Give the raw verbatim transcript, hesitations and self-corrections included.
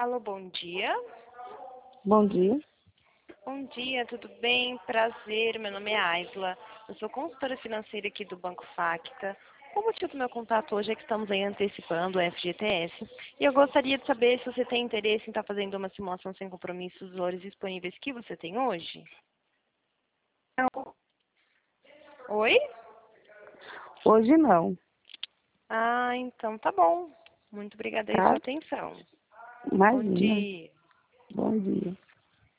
Alô, bom dia. Bom dia. Bom dia, tudo bem? Prazer, meu nome é Aisla. Eu sou consultora financeira aqui do Banco Facta. O motivo do meu contato hoje é que estamos aí antecipando o F G T S. E eu gostaria de saber se você tem interesse em estar fazendo uma simulação sem compromissos dos valores disponíveis que você tem hoje. Não, Oi? hoje não, Ah, então tá bom. Muito obrigada aí pela sua tá? atenção. Bom Imagina. dia. Bom dia.